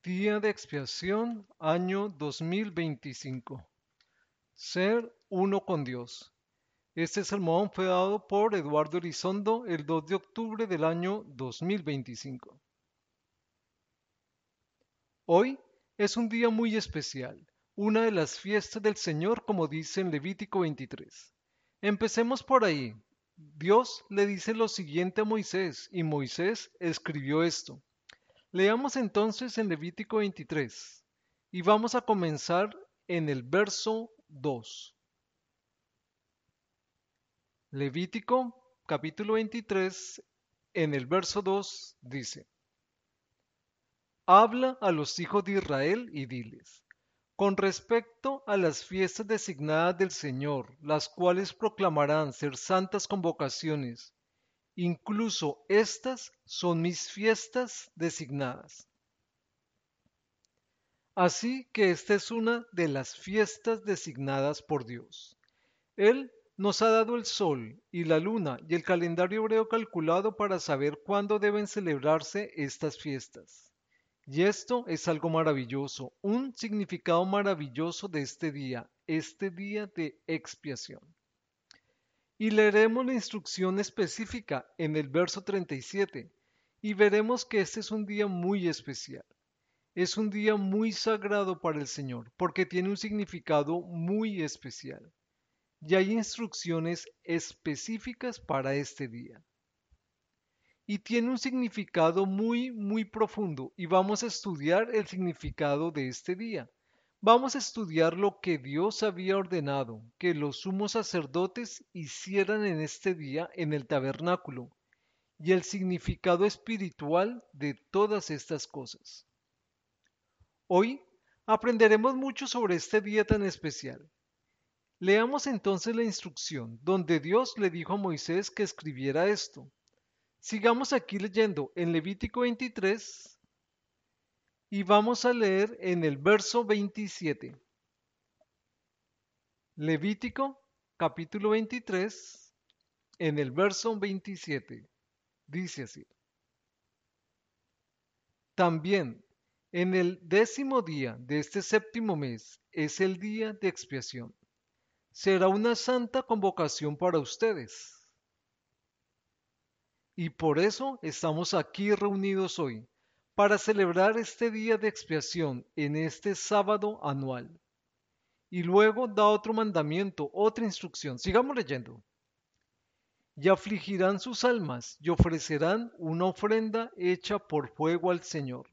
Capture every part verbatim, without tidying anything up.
Día de expiación, año dos mil veinticinco. Ser uno con Dios. Este sermón fue dado por Eduardo Elizondo el dos de octubre del año dos mil veinticinco. Hoy es un día muy especial, una de las fiestas del Señor, como dice en Levítico veintitrés. Empecemos por ahí. Dios le dice lo siguiente a Moisés, y Moisés escribió esto. Leamos entonces en Levítico veintitrés y vamos a comenzar en el verso dos. Levítico capítulo veintitrés en el verso dos dice: Habla a los hijos de Israel y diles: Con respecto a las fiestas designadas del Señor, las cuales proclamarán ser santas convocaciones, incluso estas son mis fiestas designadas. Así que esta es una de las fiestas designadas por Dios. Él nos ha dado el sol y la luna y el calendario hebreo calculado para saber cuándo deben celebrarse estas fiestas. Y esto es algo maravilloso, un significado maravilloso de este día, este día de expiación. Y leeremos la instrucción específica en el verso treinta y siete y veremos que este es un día muy especial. Es un día muy sagrado para el Señor, porque tiene un significado muy especial. Y hay instrucciones específicas para este día. Y tiene un significado muy, muy profundo. Y vamos a estudiar el significado de este día. Vamos a estudiar lo que Dios había ordenado que los sumos sacerdotes hicieran en este día en el tabernáculo y el significado espiritual de todas estas cosas. Hoy aprenderemos mucho sobre este día tan especial. Leamos entonces la instrucción donde Dios le dijo a Moisés que escribiera esto. Sigamos aquí leyendo en Levítico veintitrés y vamos a leer en el verso veintisiete. Levítico capítulo veintitrés en el verso veintisiete. Dice así. También en el décimo día de este séptimo mes es el día de expiación. Será una santa convocación para ustedes. Y por eso estamos aquí reunidos hoy, para celebrar este día de expiación en este sábado anual. Y luego da otro mandamiento, otra instrucción. Sigamos leyendo. Y afligirán sus almas y ofrecerán una ofrenda hecha por fuego al Señor.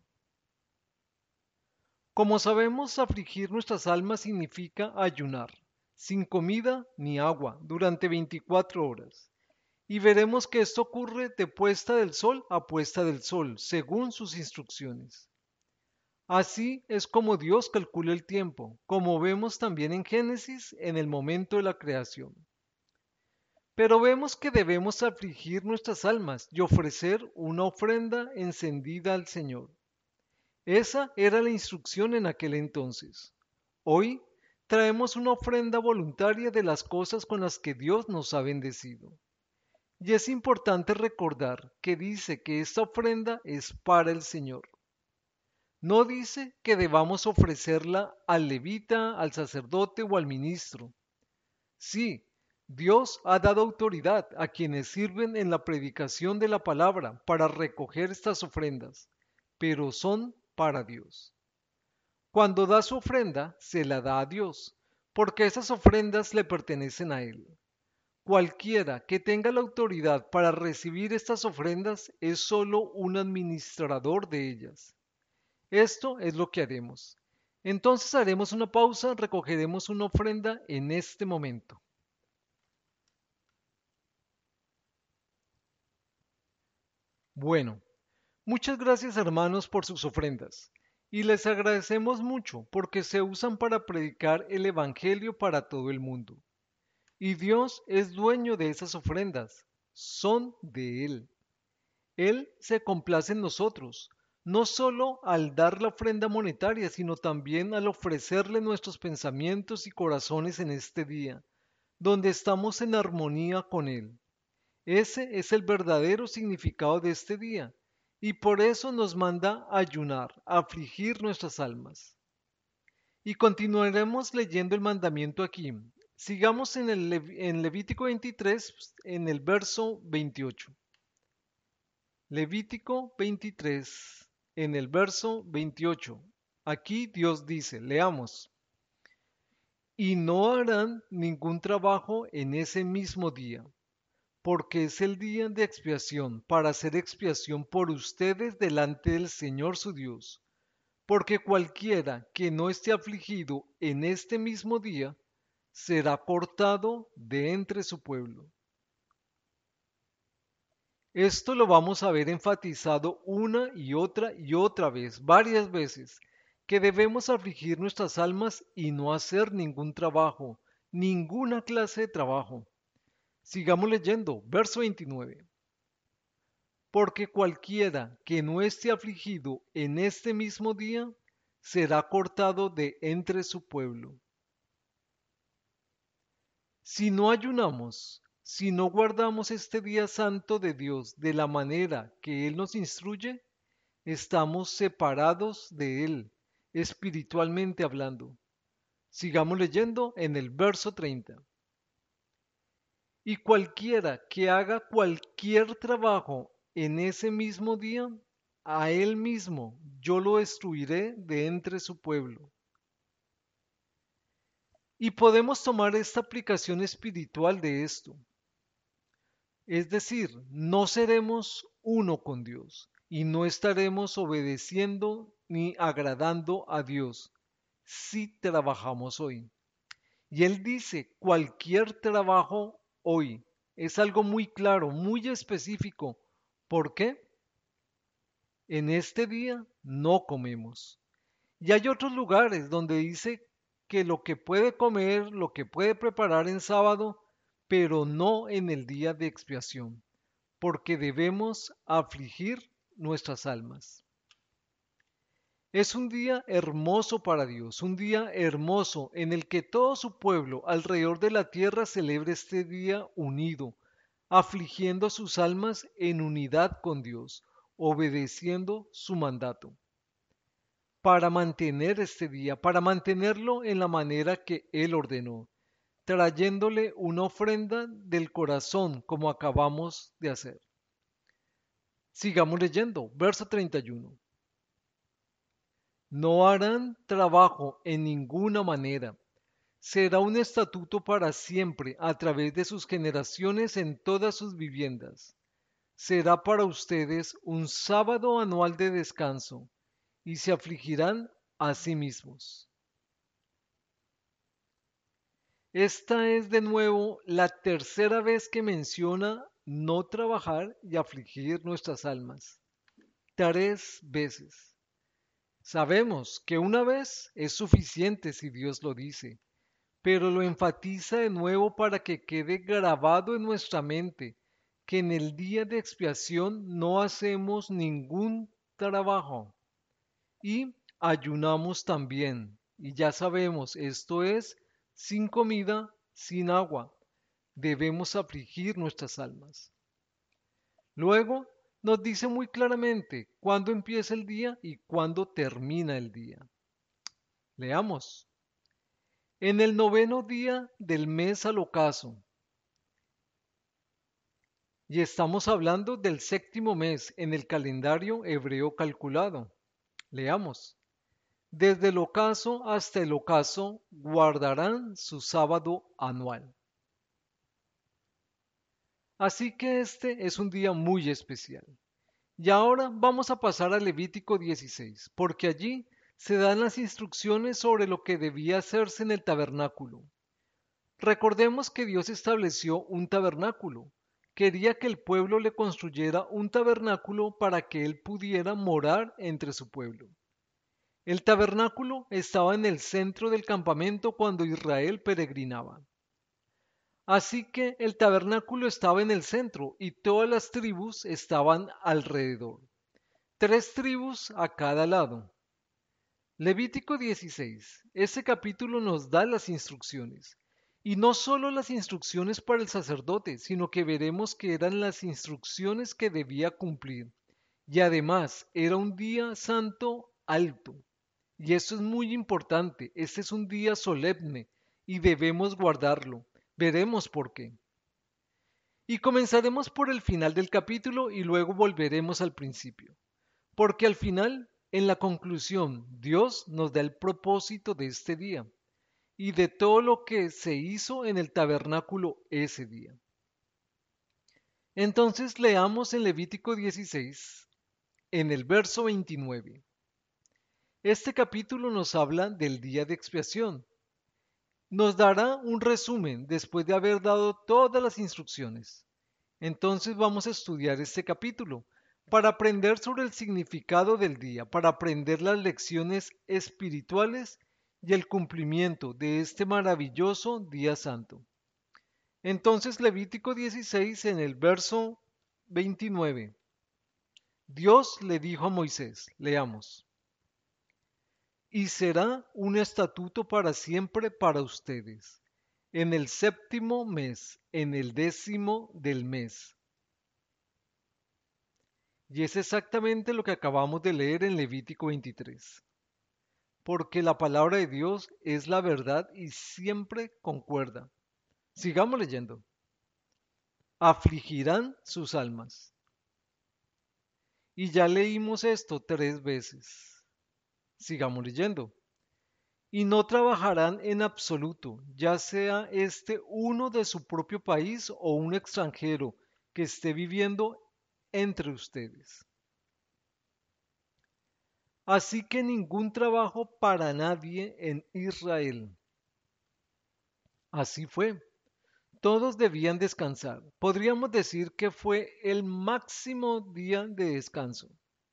Como sabemos, afligir nuestras almas significa ayunar, sin comida ni agua, durante veinticuatro horas. Y veremos que esto ocurre de puesta del sol a puesta del sol, según sus instrucciones. Así es como Dios calcula el tiempo, como vemos también en Génesis en el momento de la creación. Pero vemos que debemos afligir nuestras almas y ofrecer una ofrenda encendida al Señor. Esa era la instrucción en aquel entonces. Hoy traemos una ofrenda voluntaria de las cosas con las que Dios nos ha bendecido. Y es importante recordar que dice que esta ofrenda es para el Señor. No dice que debamos ofrecerla al levita, al sacerdote o al ministro. Sí, Dios ha dado autoridad a quienes sirven en la predicación de la palabra para recoger estas ofrendas, pero son para Dios. Cuando da su ofrenda, se la da a Dios, porque esas ofrendas le pertenecen a Él. Cualquiera que tenga la autoridad para recibir estas ofrendas es solo un administrador de ellas. Esto es lo que haremos. Entonces haremos una pausa, recogeremos una ofrenda en este momento. Bueno, muchas gracias hermanos por sus ofrendas. Y les agradecemos mucho porque se usan para predicar el Evangelio para todo el mundo. Y Dios es dueño de esas ofrendas. Son de Él. Él se complace en nosotros, no solo al dar la ofrenda monetaria, sino también al ofrecerle nuestros pensamientos y corazones en este día, donde estamos en armonía con Él. Ese es el verdadero significado de este día, y por eso nos manda a ayunar, a afligir nuestras almas. Y continuaremos leyendo el mandamiento aquí. Sigamos en, el, Lev- en Levítico veintitrés, en el verso veintiocho. Levítico veintitrés, en el verso veintiocho. Aquí Dios dice, leamos, y no harán ningún trabajo en ese mismo día, porque es el día de expiación, para hacer expiación por ustedes delante del Señor su Dios. Porque cualquiera que no esté afligido en este mismo día, será cortado de entre su pueblo. Esto lo vamos a ver enfatizado una y otra y otra vez, varias veces, que debemos afligir nuestras almas y no hacer ningún trabajo, ninguna clase de trabajo. Sigamos leyendo, verso veintinueve. Porque cualquiera que no esté afligido en este mismo día, será cortado de entre su pueblo. Si no ayunamos, si no guardamos este día santo de Dios de la manera que Él nos instruye, estamos separados de Él, espiritualmente hablando. Sigamos leyendo en el verso treinta. Y cualquiera que haga cualquier trabajo en ese mismo día, a él mismo yo lo destruiré de entre su pueblo. Y podemos tomar esta aplicación espiritual de esto. Es decir, no seremos uno con Dios y no estaremos obedeciendo ni agradando a Dios si trabajamos hoy. Y Él dice, cualquier trabajo hoy. Es algo muy claro, muy específico. ¿Por qué? En este día no comemos. Y hay otros lugares donde dice que lo que puede comer, lo que puede preparar en sábado, pero no en el día de expiación, porque debemos afligir nuestras almas. Es un día hermoso para Dios, un día hermoso en el que todo su pueblo alrededor de la tierra celebre este día unido, afligiendo sus almas en unidad con Dios, obedeciendo su mandato. Para mantener este día, para mantenerlo en la manera que Él ordenó, trayéndole una ofrenda del corazón como acabamos de hacer. Sigamos leyendo, verso treinta y uno. No harán trabajo en ninguna manera. Será un estatuto para siempre a través de sus generaciones en todas sus viviendas. Será para ustedes un sábado anual de descanso, y se afligirán a sí mismos. Esta es de nuevo la tercera vez que menciona no trabajar y afligir nuestras almas. Tres veces. Sabemos que una vez es suficiente si Dios lo dice, pero lo enfatiza de nuevo para que quede grabado en nuestra mente que en el día de expiación no hacemos ningún trabajo y ayunamos también. Y ya sabemos, esto es sin comida, sin agua. Debemos afligir nuestras almas. Luego nos dice muy claramente cuándo empieza el día y cuándo termina el día. Leamos. En el noveno día del mes al ocaso. Y estamos hablando del séptimo mes en el calendario hebreo calculado. Leamos. Desde el ocaso hasta el ocaso guardarán su sábado anual. Así que este es un día muy especial. Y ahora vamos a pasar a Levítico dieciséis, porque allí se dan las instrucciones sobre lo que debía hacerse en el tabernáculo. Recordemos que Dios estableció un tabernáculo. Quería que el pueblo le construyera un tabernáculo para que él pudiera morar entre su pueblo. El tabernáculo estaba en el centro del campamento cuando Israel peregrinaba. Así que el tabernáculo estaba en el centro y todas las tribus estaban alrededor. Tres tribus a cada lado. Levítico dieciséis. Ese capítulo nos da las instrucciones. Y no solo las instrucciones para el sacerdote, sino que veremos que eran las instrucciones que debía cumplir. Y además era un día santo alto. Y esto es muy importante. Este es un día solemne y debemos guardarlo. Veremos por qué. Y comenzaremos por el final del capítulo y luego volveremos al principio. Porque al final, en la conclusión, Dios nos da el propósito de este día y de todo lo que se hizo en el tabernáculo ese día. Entonces leamos en Levítico dieciséis, en el verso veintinueve. Este capítulo nos habla del día de expiación. Nos dará un resumen después de haber dado todas las instrucciones. Entonces vamos a estudiar este capítulo para aprender sobre el significado del día, para aprender las lecciones espirituales y el cumplimiento de este maravilloso día santo. Entonces Levítico dieciséis en el verso veintinueve. Dios le dijo a Moisés, leamos, y será un estatuto para siempre para ustedes, en el séptimo mes, en el décimo del mes. Y es exactamente lo que acabamos de leer en Levítico veintitrés. Porque la palabra de Dios es la verdad y siempre concuerda. Sigamos leyendo. Afligirán sus almas. Y ya leímos esto tres veces. Sigamos leyendo. Y no trabajarán en absoluto, ya sea este uno de su propio país o un extranjero que esté viviendo entre ustedes. Así que ningún trabajo para nadie en Israel. Así fue. Todos debían descansar. Podríamos decir que fue el máximo día de descanso.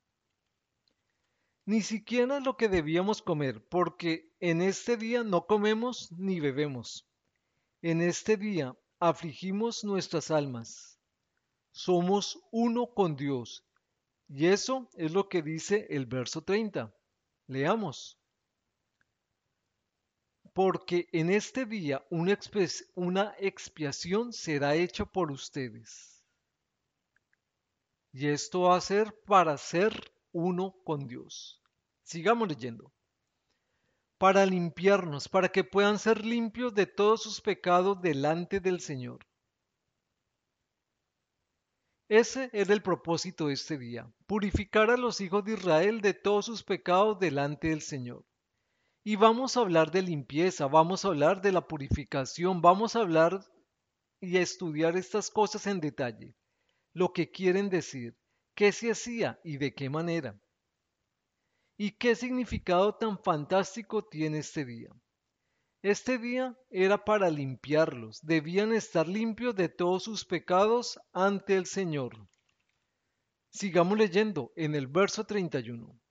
Ni siquiera lo que debíamos comer, porque en este día no comemos ni bebemos. En este día afligimos nuestras almas. Somos uno con Dios. Y eso es lo que dice el verso treinta. Leamos. Porque en este día una, expiación, una expiación será hecha por ustedes. Y esto va a ser para ser uno con Dios. Sigamos leyendo. Para limpiarnos, para que puedan ser limpios de todos sus pecados delante del Señor. Ese era el propósito de este día, purificar a los hijos de Israel de todos sus pecados delante del Señor. Y vamos a hablar de limpieza, vamos a hablar de la purificación, vamos a hablar y a estudiar estas cosas en detalle, lo que quieren decir, qué se hacía y de qué manera. ¿Y qué significado tan fantástico tiene este día? Este día era para limpiarlos, debían estar limpios de todos sus pecados ante el Señor. Sigamos leyendo en el verso treinta y uno.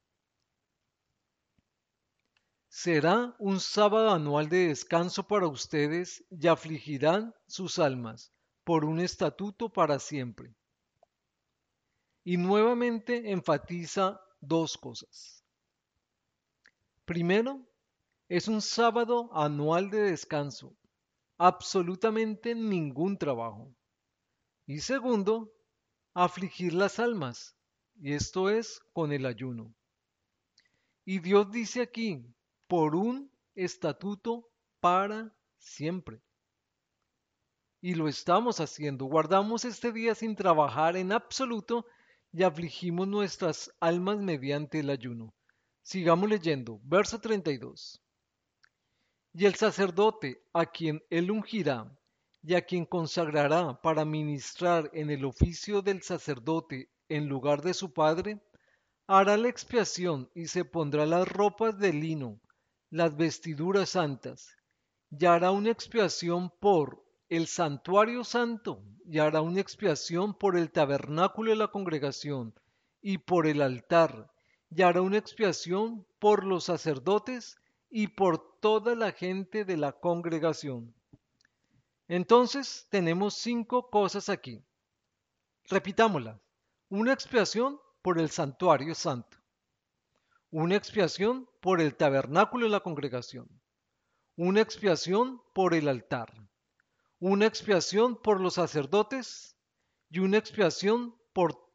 Será un sábado anual de descanso para ustedes y afligirán sus almas por un estatuto para siempre. Y nuevamente enfatiza dos cosas. Primero, es un sábado anual de descanso, absolutamente ningún trabajo. Y segundo, afligir las almas, y esto es con el ayuno. Y Dios dice aquí, por un estatuto para siempre. Y lo estamos haciendo. Guardamos este día sin trabajar en absoluto y afligimos nuestras almas mediante el ayuno. Sigamos leyendo. Verso treinta y dos. Y el sacerdote a quien él ungirá y a quien consagrará para ministrar en el oficio del sacerdote en lugar de su padre, hará la expiación y se pondrá las ropas de lino, las vestiduras santas, y hará una expiación por el santuario santo, y hará una expiación por el tabernáculo de la congregación, y por el altar, y hará una expiación por los sacerdotes y por toda la gente de la congregación. Entonces tenemos cinco cosas aquí. Repitámoslas. Una expiación por el santuario santo. Una expiación por el tabernáculo de la congregación. Una expiación por el altar. Una expiación por los sacerdotes y una expiación por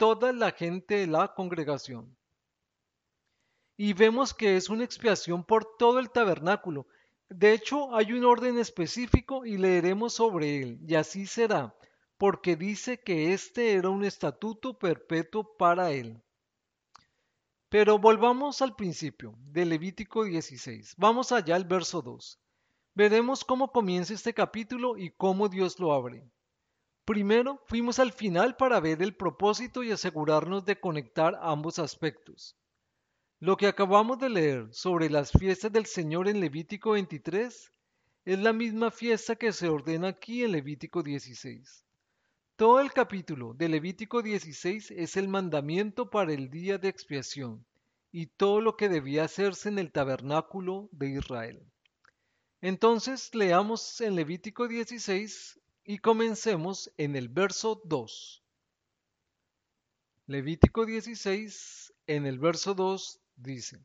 toda la gente de la congregación. Y vemos que es una expiación por todo el tabernáculo. De hecho, hay un orden específico y leeremos sobre él, y así será, porque dice que este era un estatuto perpetuo para él. Pero volvamos al principio, de Levítico dieciséis. Vamos allá al verso dos. Veremos cómo comienza este capítulo y cómo Dios lo abre. Primero, fuimos al final para ver el propósito y asegurarnos de conectar ambos aspectos. Lo que acabamos de leer sobre las fiestas del Señor en Levítico veintitrés es la misma fiesta que se ordena aquí en Levítico dieciséis. Todo el capítulo de Levítico dieciséis es el mandamiento para el día de expiación y todo lo que debía hacerse en el tabernáculo de Israel. Entonces leamos en Levítico dieciséis y comencemos en el verso dos. Levítico dieciséis en el verso dos dice: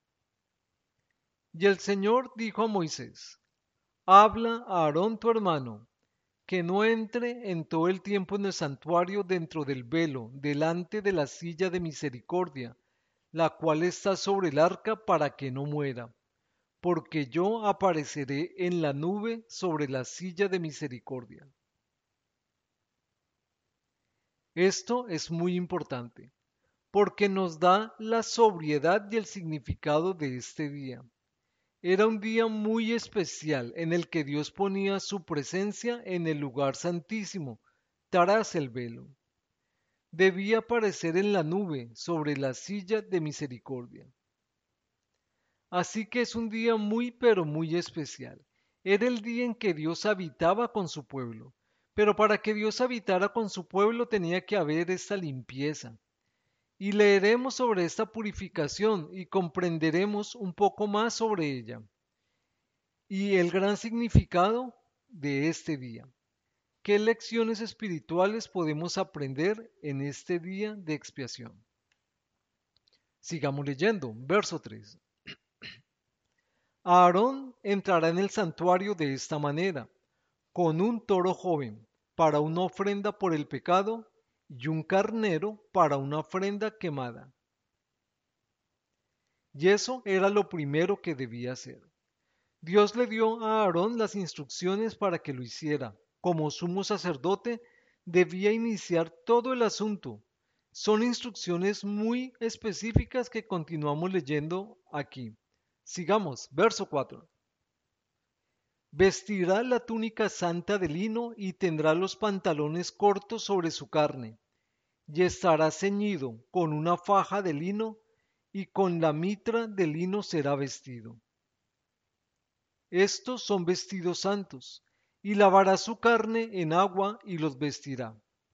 Y el Señor dijo a Moisés: Habla a Aarón tu hermano, que no entre en todo el tiempo en el santuario dentro del velo, delante de la silla de misericordia, la cual está sobre el arca, para que no muera, porque yo apareceré en la nube sobre la silla de misericordia. Esto es muy importante, porque nos da la sobriedad y el significado de este día. Era un día muy especial en el que Dios ponía su presencia en el lugar santísimo, tras el velo. Debía aparecer en la nube sobre la silla de misericordia. Así que es un día muy pero muy especial. Era el día en que Dios habitaba con su pueblo. Pero para que Dios habitara con su pueblo tenía que haber esta limpieza. Y leeremos sobre esta purificación y comprenderemos un poco más sobre ella y el gran significado de este día. ¿Qué lecciones espirituales podemos aprender en este día de expiación? Sigamos leyendo, verso tres. Aarón entrará en el santuario de esta manera, con un toro joven para una ofrenda por el pecado y un carnero para una ofrenda quemada. Y eso era lo primero que debía hacer. Dios le dio a Aarón las instrucciones para que lo hiciera. Como sumo sacerdote, debía iniciar todo el asunto. Son instrucciones muy específicas que continuamos leyendo aquí. Sigamos, verso cuatro. Vestirá la túnica santa de lino y tendrá los pantalones cortos sobre su carne, y estará ceñido con una faja de lino, y con la mitra de lino será vestido. Estos son vestidos santos, y lavará su carne en agua y los vestirá.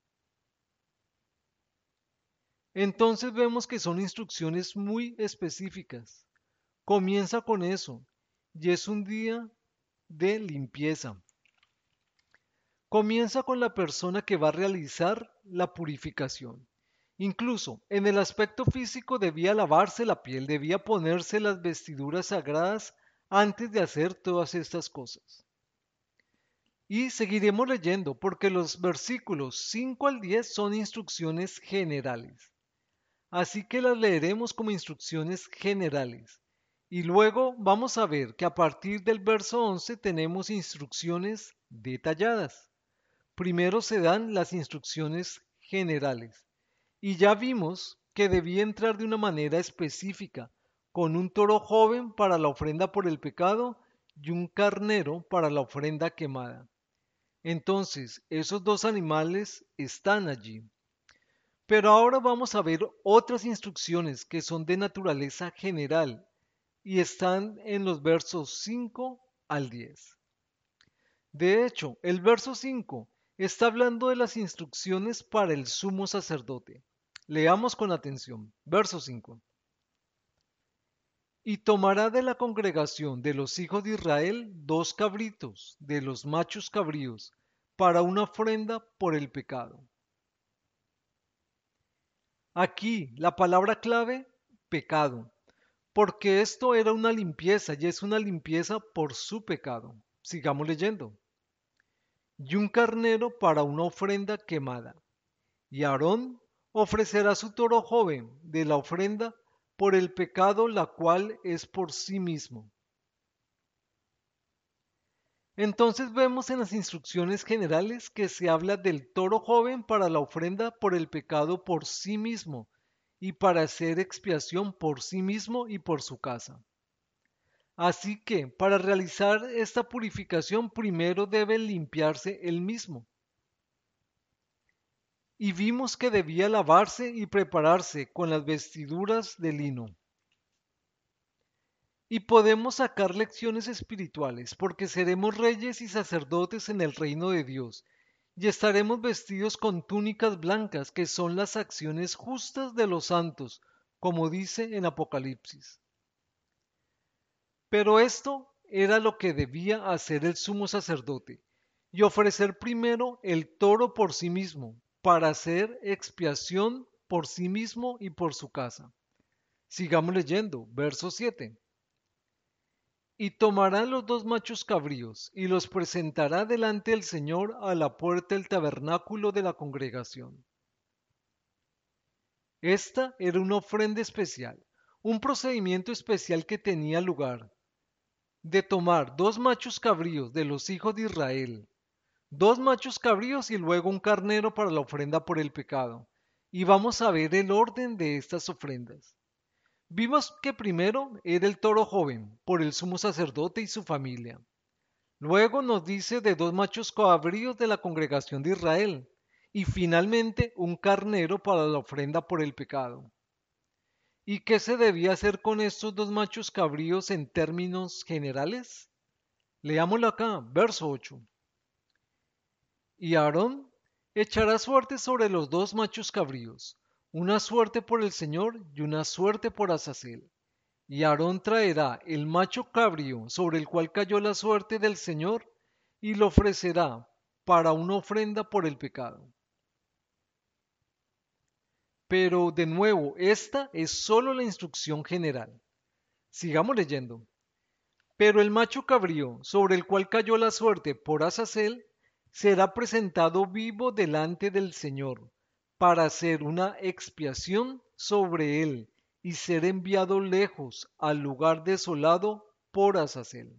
Entonces vemos que son instrucciones muy específicas. Comienza con eso, y es un día de limpieza. Comienza con la persona que va a realizar la purificación. Incluso en el aspecto físico debía lavarse la piel, debía ponerse las vestiduras sagradas antes de hacer todas estas cosas. Y seguiremos leyendo porque los versículos cinco al diez son instrucciones generales. Así que las leeremos como instrucciones generales. Y luego vamos a ver que a partir del verso once tenemos instrucciones detalladas. Primero se dan las instrucciones generales. Y ya vimos que debía entrar de una manera específica, con un toro joven para la ofrenda por el pecado y un carnero para la ofrenda quemada. Entonces, esos dos animales están allí. Pero ahora vamos a ver otras instrucciones que son de naturaleza general y están en los versos cinco al diez. De hecho, el verso cinco está hablando de las instrucciones para el sumo sacerdote. Leamos con atención. Verso cinco. Y tomará de la congregación de los hijos de Israel dos cabritos de los machos cabríos para una ofrenda por el pecado. Aquí la palabra clave, pecado, porque esto era una limpieza y es una limpieza por su pecado. Sigamos leyendo. Y un carnero para una ofrenda quemada. Y Aarón ofrecerá su toro joven de la ofrenda por el pecado, la cual es por sí mismo. Entonces vemos en las instrucciones generales que se habla del toro joven para la ofrenda por el pecado por sí mismo y para hacer expiación por sí mismo y por su casa. Así que para realizar esta purificación primero debe limpiarse él mismo. Y vimos que debía lavarse y prepararse con las vestiduras de lino. Y podemos sacar lecciones espirituales, porque seremos reyes y sacerdotes en el reino de Dios, y estaremos vestidos con túnicas blancas, que son las acciones justas de los santos, como dice en Apocalipsis. Pero esto era lo que debía hacer el sumo sacerdote, y ofrecer primero el toro por sí mismo, para hacer expiación por sí mismo y por su casa. Sigamos leyendo, verso siete. Y tomará los dos machos cabríos, y los presentará delante del Señor a la puerta del tabernáculo de la congregación. Esta era una ofrenda especial, un procedimiento especial que tenía lugar, de tomar dos machos cabríos de los hijos de Israel, dos machos cabríos y luego un carnero para la ofrenda por el pecado. Y vamos a ver el orden de estas ofrendas. Vimos que primero era el toro joven por el sumo sacerdote y su familia. Luego nos dice de dos machos cabríos de la congregación de Israel. Y finalmente un carnero para la ofrenda por el pecado. ¿Y qué se debía hacer con estos dos machos cabríos en términos generales? Leámoslo acá, verso ocho. Y Aarón echará suerte sobre los dos machos cabríos, una suerte por el Señor y una suerte por Azazel. Y Aarón traerá el macho cabrío sobre el cual cayó la suerte del Señor y lo ofrecerá para una ofrenda por el pecado. Pero de nuevo, esta es solo la instrucción general. Sigamos leyendo. Pero el macho cabrío sobre el cual cayó la suerte por Azazel será presentado vivo delante del Señor para hacer una expiación sobre él y ser enviado lejos al lugar desolado por Azazel.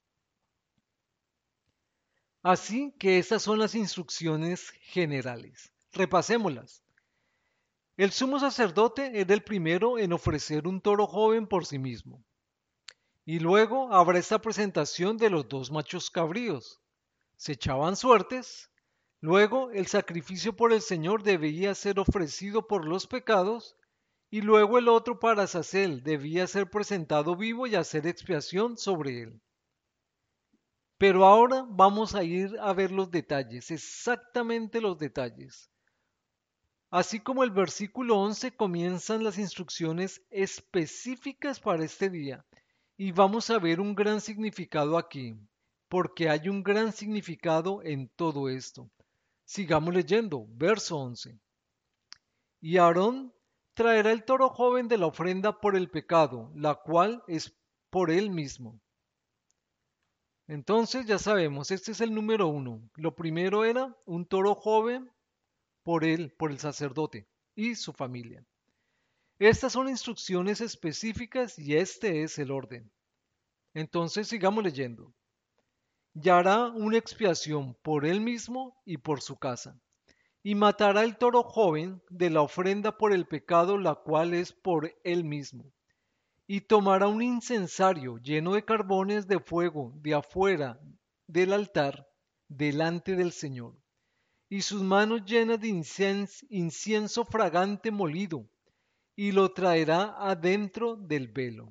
Así que estas son las instrucciones generales. Repasémoslas. El sumo sacerdote era el primero en ofrecer un toro joven por sí mismo. Y luego habrá esta presentación de los dos machos cabríos. Se echaban suertes. Luego el sacrificio por el Señor debía ser ofrecido por los pecados. Y luego el otro para Azazel debía ser presentado vivo y hacer expiación sobre él. Pero ahora vamos a ir a ver los detalles, exactamente los detalles. Así como el versículo once comienzan las instrucciones específicas para este día. Y vamos a ver un gran significado aquí, porque hay un gran significado en todo esto. Sigamos leyendo, verso once. Y Aarón traerá el toro joven de la ofrenda por el pecado, la cual es por él mismo. Entonces ya sabemos, este es el número uno. Lo primero era un toro joven por él, por el sacerdote y su familia. Estas son instrucciones específicas y este es el orden. Entonces sigamos leyendo. Y hará una expiación por él mismo y por su casa. Y matará el toro joven de la ofrenda por el pecado, la cual es por él mismo. Y tomará un incensario lleno de carbones de fuego de afuera del altar delante del Señor, y sus manos llenas de incienso, incienso fragante molido, y lo traerá adentro del velo.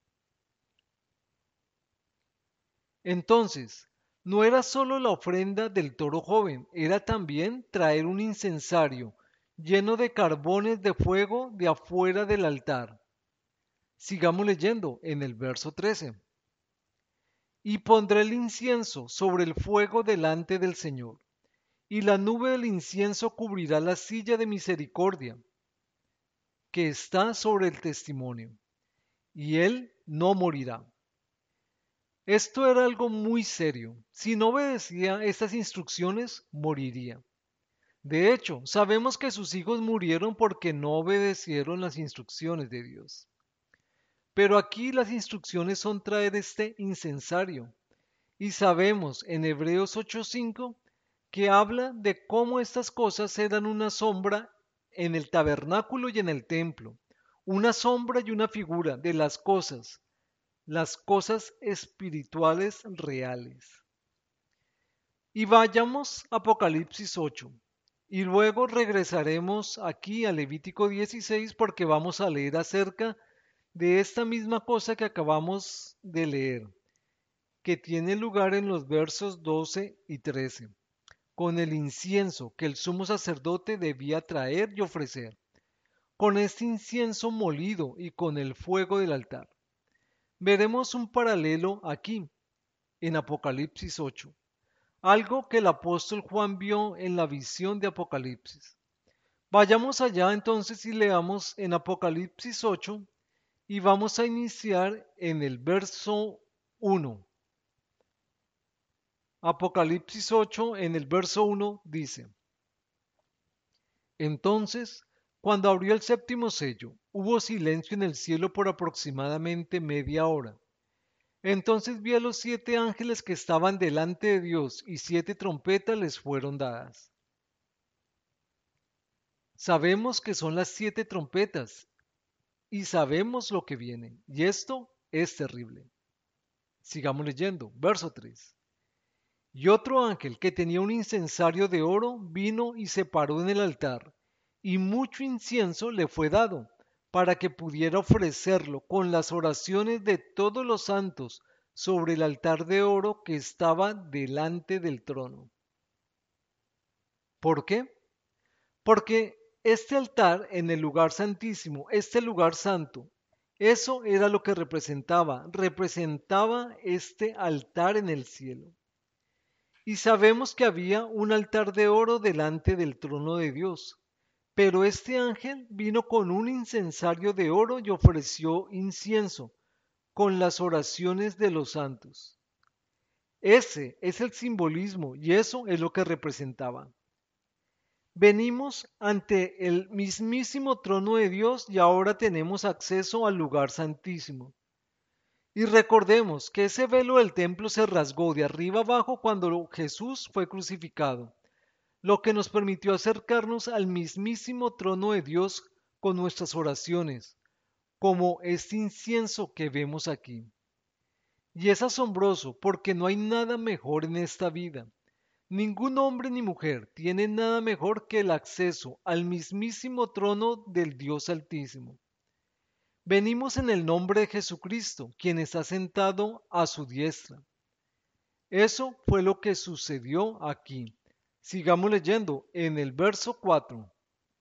Entonces, no era solo la ofrenda del toro joven, era también traer un incensario lleno de carbones de fuego de afuera del altar. Sigamos leyendo en el verso trece. Y pondrá el incienso sobre el fuego delante del Señor, y la nube del incienso cubrirá la silla de misericordia que está sobre el testimonio, y él no morirá. Esto era algo muy serio. Si no obedecía estas instrucciones, moriría. De hecho, sabemos que sus hijos murieron porque no obedecieron las instrucciones de Dios. Pero aquí las instrucciones son traer este incensario. Y sabemos en Hebreos ocho cinco que habla de cómo estas cosas eran una sombra en el tabernáculo y en el templo, una sombra y una figura de las cosas, las cosas espirituales reales. Y vayamos a Apocalipsis ocho. Y luego regresaremos aquí a Levítico dieciséis porque vamos a leer acerca de esta misma cosa que acabamos de leer, que tiene lugar en los versos doce y trece, con el incienso que el sumo sacerdote debía traer y ofrecer, con este incienso molido y con el fuego del altar. Veremos un paralelo aquí, en Apocalipsis ocho, algo que el apóstol Juan vio en la visión de Apocalipsis. Vayamos allá entonces y leamos en Apocalipsis ocho y vamos a iniciar en el verso uno. Apocalipsis ocho en el verso uno dice: Entonces, cuando abrió el séptimo sello, hubo silencio en el cielo por aproximadamente media hora. Entonces vi a los siete ángeles que estaban delante de Dios y siete trompetas les fueron dadas. Sabemos que son las siete trompetas y sabemos lo que viene, y esto es terrible. Sigamos leyendo, verso tres. Y otro ángel que tenía un incensario de oro vino y se paró en el altar, y mucho incienso le fue dado, para que pudiera ofrecerlo con las oraciones de todos los santos sobre el altar de oro que estaba delante del trono. ¿Por qué? Porque este altar en el lugar santísimo, este lugar santo, eso era lo que representaba, representaba este altar en el cielo. Y sabemos que había un altar de oro delante del trono de Dios. Pero este ángel vino con un incensario de oro y ofreció incienso con las oraciones de los santos. Ese es el simbolismo y eso es lo que representaba. Venimos ante el mismísimo trono de Dios y ahora tenemos acceso al lugar santísimo. Y recordemos que ese velo del templo se rasgó de arriba abajo cuando Jesús fue crucificado, lo que nos permitió acercarnos al mismísimo trono de Dios con nuestras oraciones, como este incienso que vemos aquí. Y es asombroso porque no hay nada mejor en esta vida. Ningún hombre ni mujer tiene nada mejor que el acceso al mismísimo trono del Dios Altísimo. Venimos en el nombre de Jesucristo, quien está sentado a su diestra. Eso fue lo que sucedió aquí. Sigamos leyendo en el verso cuatro.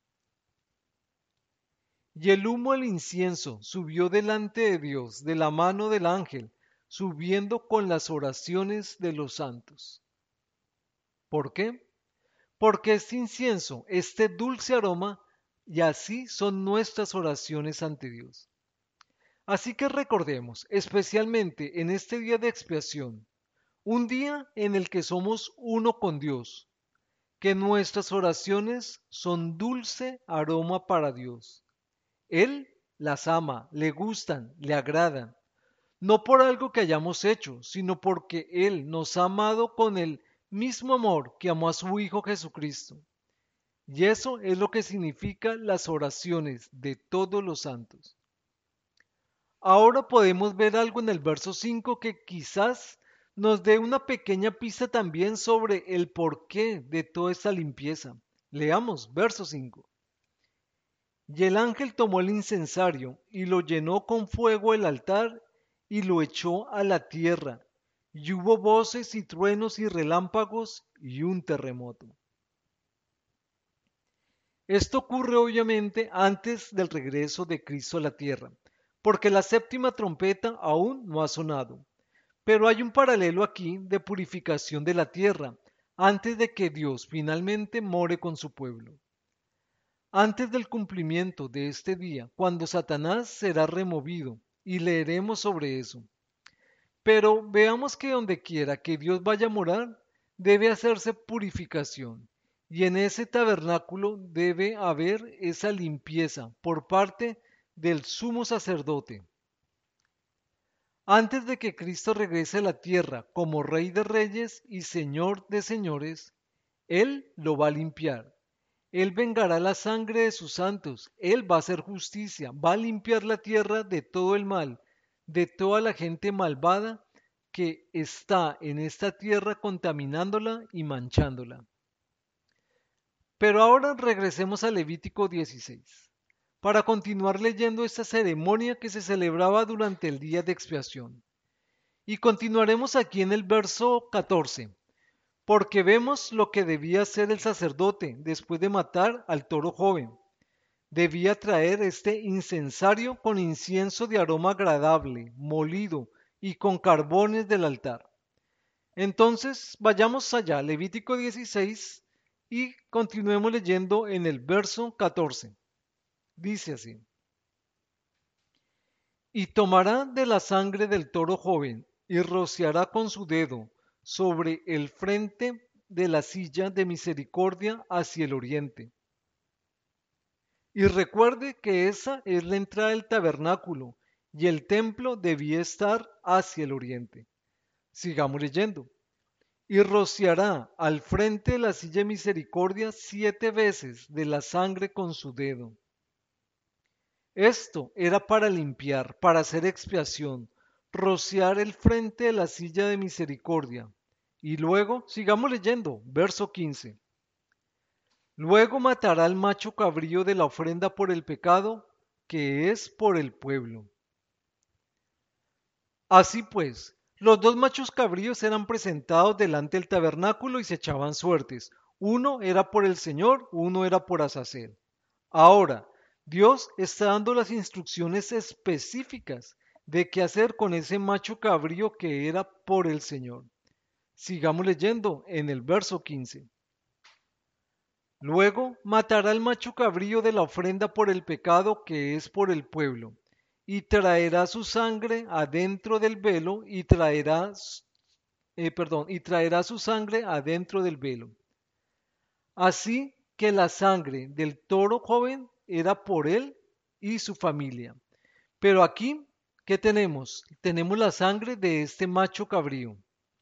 Y el humo del incienso subió delante de Dios de la mano del ángel, subiendo con las oraciones de los santos. ¿Por qué? Porque este incienso, este dulce aroma, y así son nuestras oraciones ante Dios. Así que recordemos, especialmente en este día de expiación, un día en el que somos uno con Dios, que nuestras oraciones son dulce aroma para Dios. Él las ama, le gustan, le agradan, no por algo que hayamos hecho, sino porque Él nos ha amado con el mismo amor que amó a su Hijo Jesucristo. Y eso es lo que significa las oraciones de todos los santos. Ahora podemos ver algo en el verso cinco que quizás nos dé una pequeña pista también sobre el porqué de toda esta limpieza. Leamos verso cinco. Y el ángel tomó el incensario y lo llenó con fuego el altar y lo echó a la tierra. Y hubo voces y truenos y relámpagos y un terremoto. Esto ocurre obviamente antes del regreso de Cristo a la tierra, porque la séptima trompeta aún no ha sonado. Pero hay un paralelo aquí de purificación de la tierra, antes de que Dios finalmente more con su pueblo. Antes del cumplimiento de este día, cuando Satanás será removido, y leeremos sobre eso. Pero veamos que donde quiera que Dios vaya a morar, debe hacerse purificación. Y en ese tabernáculo debe haber esa limpieza por parte del sumo sacerdote. Antes de que Cristo regrese a la tierra como Rey de Reyes y Señor de Señores, Él lo va a limpiar. Él vengará la sangre de sus santos. Él va a hacer justicia, va a limpiar la tierra de todo el mal, de toda la gente malvada que está en esta tierra contaminándola y manchándola. Pero ahora regresemos a Levítico dieciséis, para continuar leyendo esta ceremonia que se celebraba durante el día de expiación. Y continuaremos aquí en el verso catorce, porque vemos lo que debía hacer el sacerdote después de matar al toro joven. Debía traer este incensario con incienso de aroma agradable, molido y con carbones del altar. Entonces, vayamos allá, Levítico dieciséis, y continuemos leyendo en el verso catorce. Dice así: Y tomará de la sangre del toro joven y rociará con su dedo sobre el frente de la silla de misericordia hacia el oriente. Y recuerde que esa es la entrada del tabernáculo y el templo debía estar hacia el oriente. Sigamos leyendo. Y rociará al frente de la silla de misericordia siete veces de la sangre con su dedo. Esto era para limpiar, para hacer expiación, rociar el frente de la silla de misericordia. Y luego, sigamos leyendo, verso quince. Luego matará al macho cabrío de la ofrenda por el pecado, que es por el pueblo. Así pues, los dos machos cabríos eran presentados delante del tabernáculo y se echaban suertes. Uno era por el Señor, uno era por Azazel. Ahora, Dios está dando las instrucciones específicas de qué hacer con ese macho cabrío que era por el Señor. Sigamos leyendo en el verso quince. Luego matará al macho cabrío de la ofrenda por el pecado que es por el pueblo, y traerá su sangre adentro del velo y traerá, eh, perdón, y traerá su sangre adentro del velo. Así que la sangre del toro joven era por él y su familia. Pero aquí, ¿qué tenemos? Tenemos la sangre de este macho cabrío,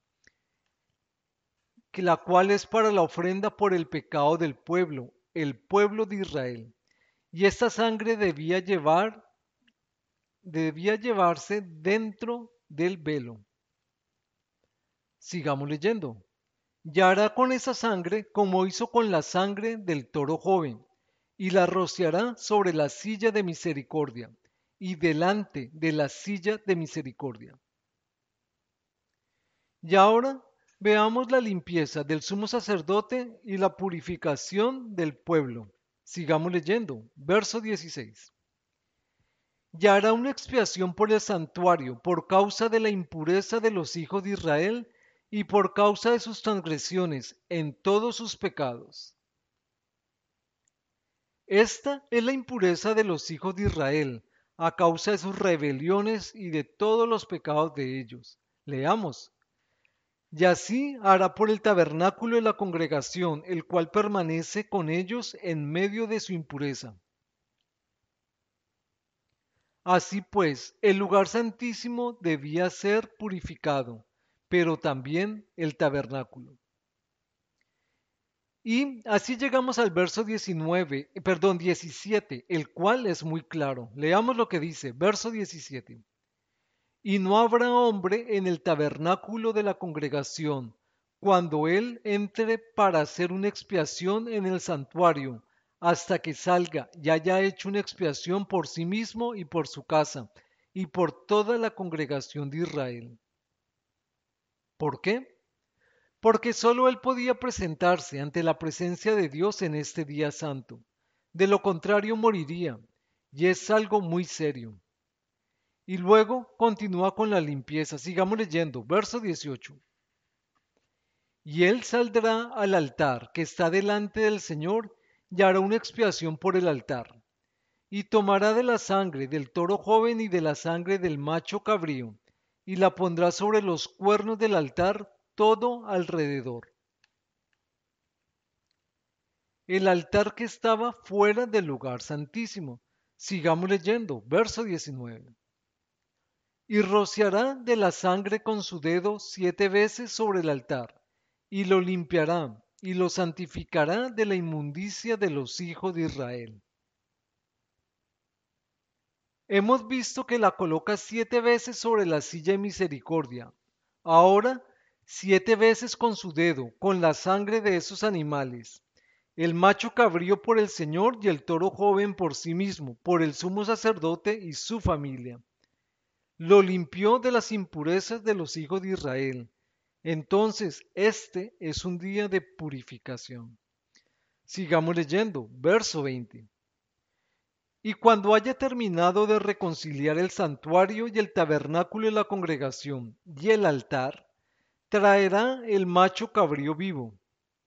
que la cual es para la ofrenda por el pecado del pueblo, el pueblo de Israel. Y esta sangre debía llevar, debía llevarse dentro del velo. Sigamos leyendo. Y hará con esa sangre como hizo con la sangre del toro joven, y la rociará sobre la silla de misericordia, y delante de la silla de misericordia. Y ahora veamos la limpieza del sumo sacerdote y la purificación del pueblo. Sigamos leyendo, verso dieciséis. Y hará una expiación por el santuario por causa de la impureza de los hijos de Israel y por causa de sus transgresiones en todos sus pecados. Esta es la impureza de los hijos de Israel a causa de sus rebeliones y de todos los pecados de ellos. Leamos. Y así hará por el tabernáculo de la congregación, el cual permanece con ellos en medio de su impureza. Así pues, el lugar santísimo debía ser purificado, pero también el tabernáculo. Y así llegamos al verso diecinueve, eh, perdón, diecisiete, el cual es muy claro. Leamos lo que dice, verso diecisiete. Y no habrá hombre en el tabernáculo de la congregación, cuando él entre para hacer una expiación en el santuario, hasta que salga y haya hecho una expiación por sí mismo y por su casa, y por toda la congregación de Israel. ¿Por qué? Porque sólo él podía presentarse ante la presencia de Dios en este día santo. De lo contrario moriría, y es algo muy serio. Y luego continúa con la limpieza. Sigamos leyendo, verso dieciocho. Y él saldrá al altar que está delante del Señor y hará una expiación por el altar. Y tomará de la sangre del toro joven y de la sangre del macho cabrío, y la pondrá sobre los cuernos del altar todo alrededor. el altar que estaba fuera del lugar santísimo. Sigamos leyendo, verso diecinueve. Y rociará de la sangre con su dedo siete veces sobre el altar, y lo limpiará, y lo santificará de la inmundicia de los hijos de Israel. Hemos visto que la coloca siete veces sobre la silla de misericordia. Ahora, siete veces con su dedo, con la sangre de esos animales. El macho cabrío por el Señor y el toro joven por sí mismo, por el sumo sacerdote y su familia. Lo limpió de las impurezas de los hijos de Israel. Entonces, este es un día de purificación. Sigamos leyendo, verso veinte. Y cuando haya terminado de reconciliar el santuario y el tabernáculo de la congregación y el altar, traerá el macho cabrío vivo.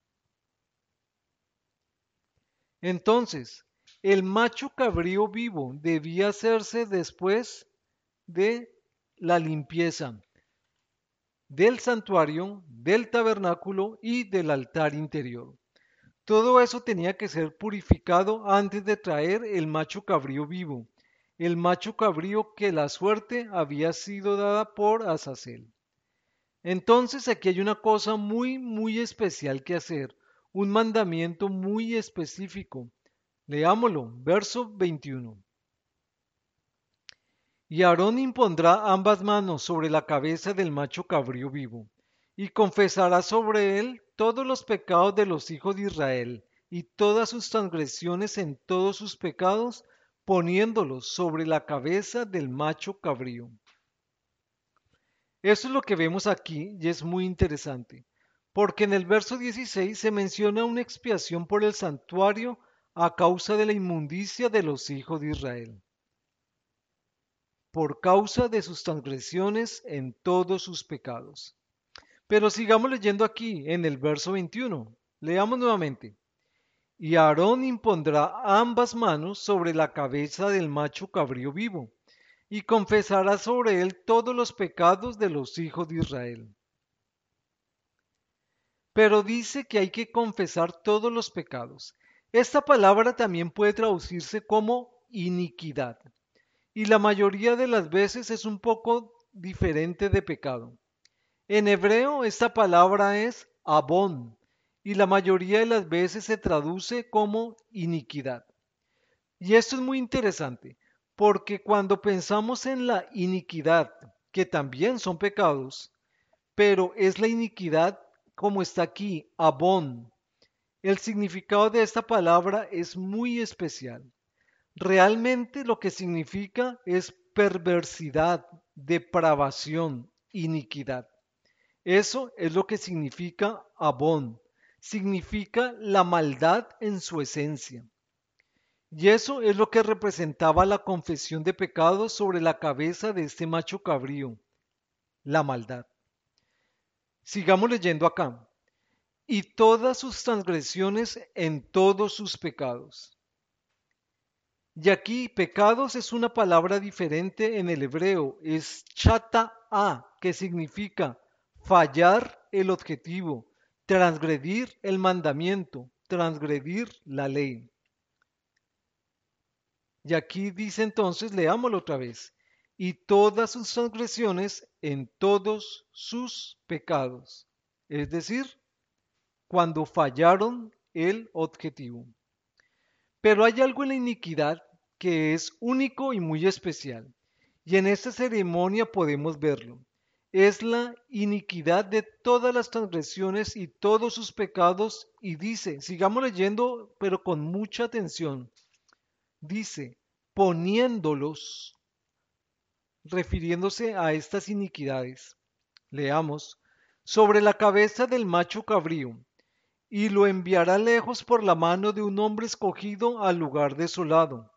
Entonces, el macho cabrío vivo debía hacerse después de la limpieza del santuario, del tabernáculo y del altar interior. Todo eso tenía que ser purificado antes de traer el macho cabrío vivo, el macho cabrío que la suerte había sido dada por Azazel. Entonces aquí hay una cosa muy, muy especial que hacer, un mandamiento muy específico. Leámoslo, verso veintiuno. Y Aarón impondrá ambas manos sobre la cabeza del macho cabrío vivo, y confesará sobre él todos los pecados de los hijos de Israel, y todas sus transgresiones en todos sus pecados, poniéndolos sobre la cabeza del macho cabrío. Eso es lo que vemos aquí y es muy interesante, porque en el verso dieciséis se menciona una expiación por el santuario a causa de la inmundicia de los hijos de Israel, por causa de sus transgresiones en todos sus pecados. Pero sigamos leyendo aquí en el verso veintiuno. Leamos nuevamente. Y Aarón impondrá ambas manos sobre la cabeza del macho cabrío vivo, y confesará sobre él todos los pecados de los hijos de Israel. Pero dice que hay que confesar todos los pecados. Esta palabra también puede traducirse como iniquidad, y la mayoría de las veces es un poco diferente de pecado. En hebreo esta palabra es abón y la mayoría de las veces se traduce como iniquidad. Y esto es muy interesante porque cuando pensamos en la iniquidad, que también son pecados, pero es la iniquidad como está aquí, abón. El significado de esta palabra es muy especial. Realmente lo que significa es perversidad, depravación, iniquidad. Eso es lo que significa abón. Significa la maldad en su esencia. Y eso es lo que representaba la confesión de pecados sobre la cabeza de este macho cabrío, la maldad. Sigamos leyendo acá. Y todas sus transgresiones en todos sus pecados. Y aquí pecados es una palabra diferente en el hebreo, es chata-a, que significa fallar el objetivo, transgredir el mandamiento, transgredir la ley. Y aquí dice entonces, leámoslo otra vez, y todas sus transgresiones en todos sus pecados, es decir, cuando fallaron el objetivo. Pero hay algo en la iniquidad que es único y muy especial, y en esta ceremonia podemos verlo. Es la iniquidad de todas las transgresiones y todos sus pecados, y dice, sigamos leyendo, pero con mucha atención, dice, poniéndolos, refiriéndose a estas iniquidades. Leamos, sobre la cabeza del macho cabrío, y lo enviará lejos por la mano de un hombre escogido al lugar desolado.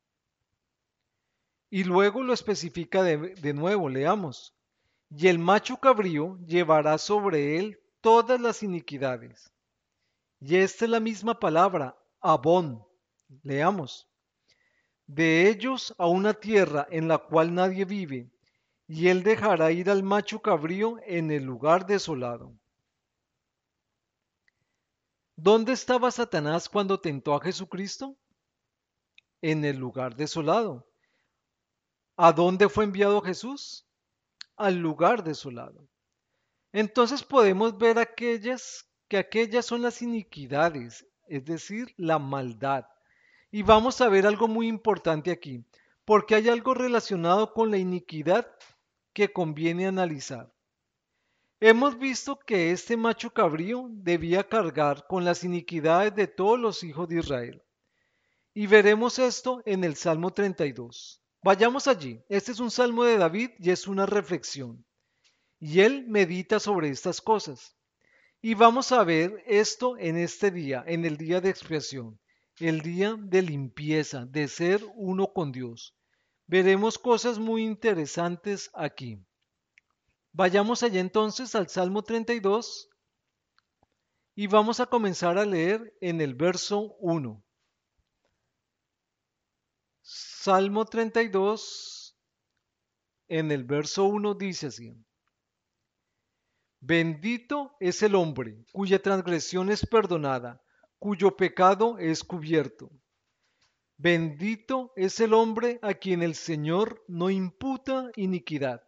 Y luego lo especifica de, de nuevo, leamos. Y el macho cabrío llevará sobre él todas las iniquidades. Y esta es la misma palabra, abón. Leamos. De ellos a una tierra en la cual nadie vive, y él dejará ir al macho cabrío en el lugar desolado. ¿Dónde estaba Satanás cuando tentó a Jesucristo? En el lugar desolado. ¿A dónde fue enviado Jesús? Al lugar desolado. Entonces podemos ver aquellas que aquellas son las iniquidades, es decir, la maldad. Y vamos a ver algo muy importante aquí, porque hay algo relacionado con la iniquidad que conviene analizar. Hemos visto que este macho cabrío debía cargar con las iniquidades de todos los hijos de Israel. Y veremos esto en el Salmo treinta y dos. Vayamos allí. Este es un salmo de David y es una reflexión. Y él medita sobre estas cosas. Y vamos a ver esto en este día, en el día de expiación, el día de limpieza, de ser uno con Dios. Veremos cosas muy interesantes aquí. Vayamos allá entonces al Salmo treinta y dos y vamos a comenzar a leer en el verso uno. Salmo treinta y dos, en el verso uno dice así: Bendito es el hombre cuya transgresión es perdonada, cuyo pecado es cubierto. Bendito es el hombre a quien el Señor no imputa iniquidad.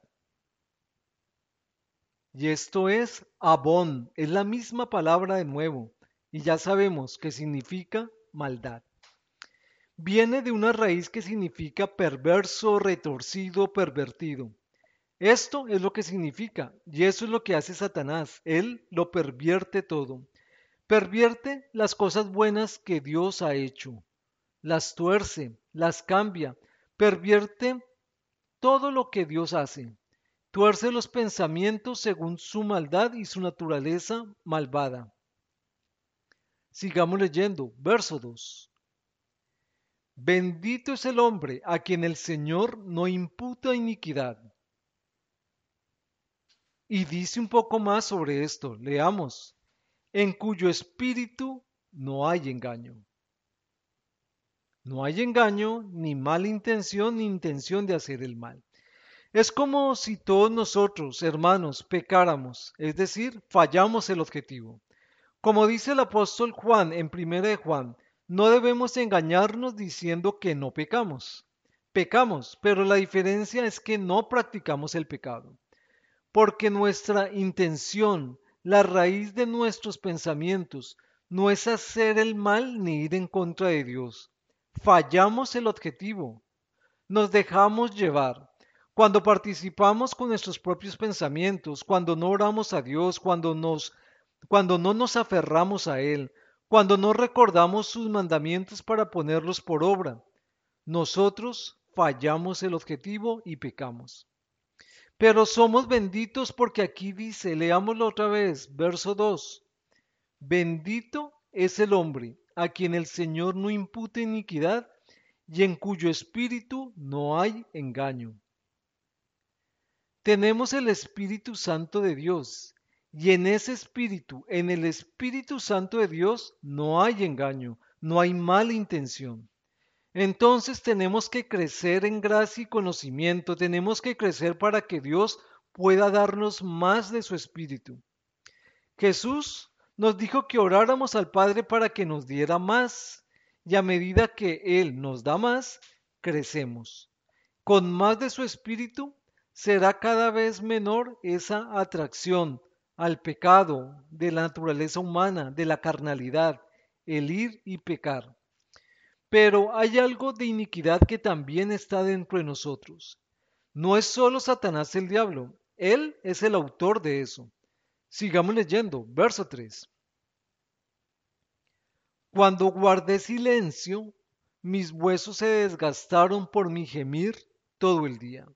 Y esto es abón, es la misma palabra de nuevo, y ya sabemos que significa maldad. Viene de una raíz que significa perverso, retorcido, pervertido. Esto es lo que significa, y eso es lo que hace Satanás. Él lo pervierte todo. Pervierte las cosas buenas que Dios ha hecho. Las tuerce, las cambia. Pervierte todo lo que Dios hace. Tuerce los pensamientos según su maldad y su naturaleza malvada. Sigamos leyendo. Verso dos. Bendito es el hombre a quien el Señor no imputa iniquidad. Y dice un poco más sobre esto. Leamos. En cuyo espíritu no hay engaño. No hay engaño, ni mala intención, ni intención de hacer el mal. Es como si todos nosotros, hermanos, pecáramos, es decir, fallamos el objetivo. Como dice el apóstol Juan en primera de Juan, no debemos engañarnos diciendo que no pecamos. Pecamos, pero la diferencia es que no practicamos el pecado. Porque nuestra intención, la raíz de nuestros pensamientos, no es hacer el mal ni ir en contra de Dios. Fallamos el objetivo, nos dejamos llevar. Cuando participamos con nuestros propios pensamientos, cuando no oramos a Dios, cuando nos, cuando no nos aferramos a Él, cuando no recordamos sus mandamientos para ponerlos por obra, nosotros fallamos el objetivo y pecamos. Pero somos benditos porque aquí dice, leámoslo otra vez, verso dos. Bendito es el hombre a quien el Señor no impute iniquidad y en cuyo espíritu no hay engaño. Tenemos el Espíritu Santo de Dios y en ese espíritu, en el Espíritu Santo de Dios, no hay engaño, no hay mala intención. Entonces tenemos que crecer en gracia y conocimiento, tenemos que crecer para que Dios pueda darnos más de su Espíritu. Jesús nos dijo que oráramos al Padre para que nos diera más, y a medida que Él nos da más, crecemos. Con más de su Espíritu será cada vez menor esa atracción al pecado de la naturaleza humana, de la carnalidad, el ir y pecar. Pero hay algo de iniquidad que también está dentro de nosotros. No es solo Satanás el diablo, él es el autor de eso. Sigamos leyendo, verso tres. Cuando guardé silencio, mis huesos se desgastaron por mi gemir todo el día.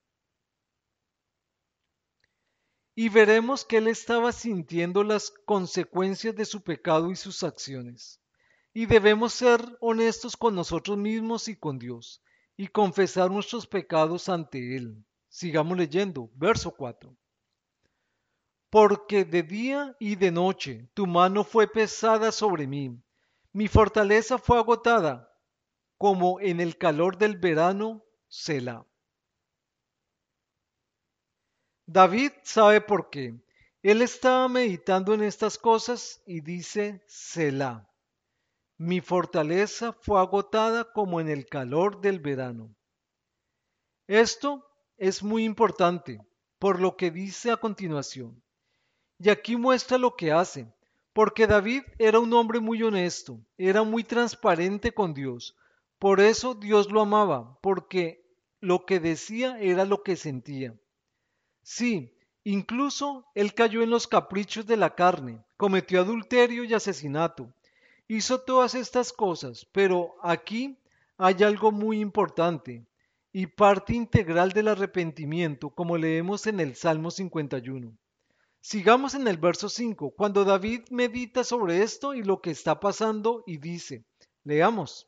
Y veremos que él estaba sintiendo las consecuencias de su pecado y sus acciones. Y debemos ser honestos con nosotros mismos y con Dios, y confesar nuestros pecados ante Él. Sigamos leyendo, verso cuatro. Porque de día y de noche tu mano fue pesada sobre mí, mi fortaleza fue agotada, como en el calor del verano, Selah. David sabe por qué. Él estaba meditando en estas cosas y dice, Selah, mi fortaleza fue agotada como en el calor del verano. Esto es muy importante por lo que dice a continuación. Y aquí muestra lo que hace, porque David era un hombre muy honesto, era muy transparente con Dios. Por eso Dios lo amaba, porque lo que decía era lo que sentía. Sí, incluso él cayó en los caprichos de la carne, cometió adulterio y asesinato, hizo todas estas cosas, pero aquí hay algo muy importante y parte integral del arrepentimiento, como leemos en el Salmo cincuenta y uno. Sigamos en el verso cinco, cuando David medita sobre esto y lo que está pasando y dice, leamos,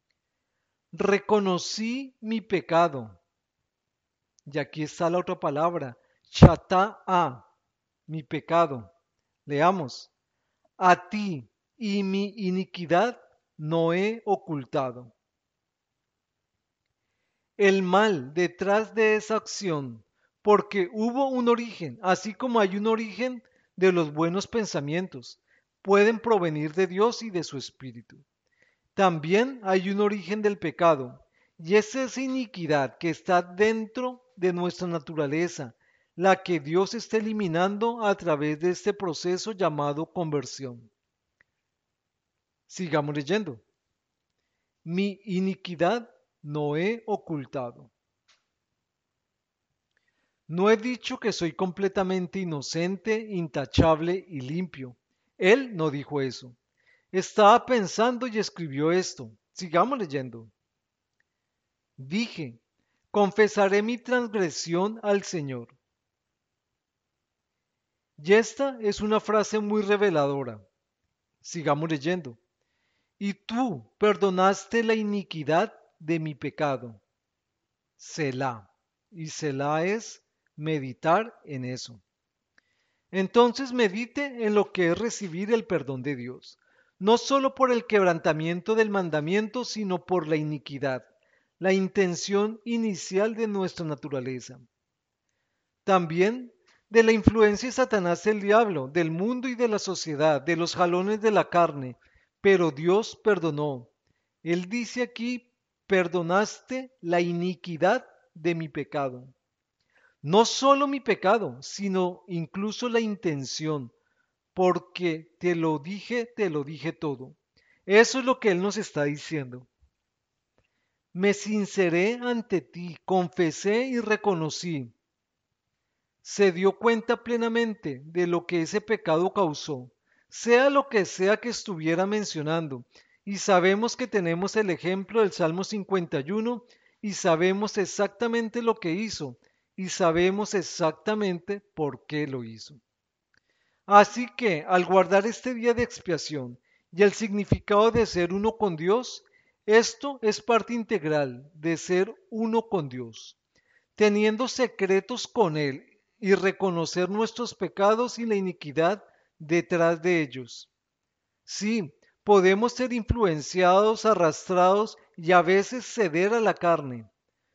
reconocí mi pecado. Y aquí está la otra palabra, chata'a, mi pecado. Leamos, a ti y mi iniquidad no he ocultado. El mal detrás de esa acción, porque hubo un origen, así como hay un origen de los buenos pensamientos, pueden provenir de Dios y de su Espíritu. También hay un origen del pecado, y es esa iniquidad que está dentro de nuestra naturaleza, la que Dios está eliminando a través de este proceso llamado conversión. Sigamos leyendo. Mi iniquidad no he ocultado. No he dicho que soy completamente inocente, intachable y limpio. Él no dijo eso. Estaba pensando y escribió esto. Sigamos leyendo. Dije, confesaré mi transgresión al Señor. Y esta es una frase muy reveladora. Sigamos leyendo. Y tú perdonaste la iniquidad de mi pecado. Selah. Y Selah es meditar en eso. Entonces medite en lo que es recibir el perdón de Dios, no solo por el quebrantamiento del mandamiento, sino por la iniquidad, la intención inicial de nuestra naturaleza. También de la influencia de Satanás el diablo, del mundo y de la sociedad, de los jalones de la carne, pero Dios perdonó. Él dice aquí, perdonaste la iniquidad de mi pecado. No solo mi pecado, sino incluso la intención, porque te lo dije, te lo dije todo. Eso es lo que Él nos está diciendo. Me sinceré ante ti, confesé y reconocí. Se dio cuenta plenamente de lo que ese pecado causó, sea lo que sea que estuviera mencionando. Y sabemos que tenemos el ejemplo del Salmo cincuenta y uno y sabemos exactamente lo que hizo y sabemos exactamente por qué lo hizo. Así que al guardar este día de expiación y el significado de ser uno con Dios, esto es parte integral de ser uno con Dios, teniendo secretos con Él y reconocer nuestros pecados y la iniquidad detrás de ellos. Sí, podemos ser influenciados, arrastrados y a veces ceder a la carne.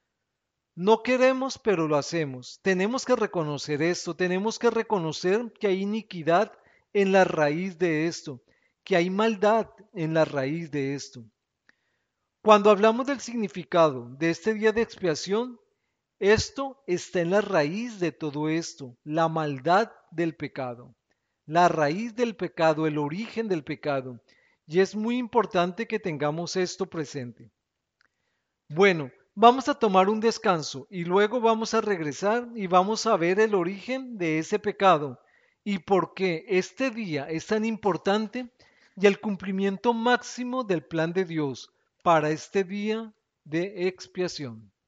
No queremos, pero lo hacemos. Tenemos que reconocer esto, tenemos que reconocer que hay iniquidad en la raíz de esto, que hay maldad en la raíz de esto. Cuando hablamos del significado de este día de expiación, esto está en la raíz de todo esto, la maldad del pecado, la raíz del pecado, el origen del pecado. Y es muy importante que tengamos esto presente. Bueno, vamos a tomar un descanso y luego vamos a regresar y vamos a ver el origen de ese pecado y por qué este día es tan importante y el cumplimiento máximo del plan de Dios para este día de expiación.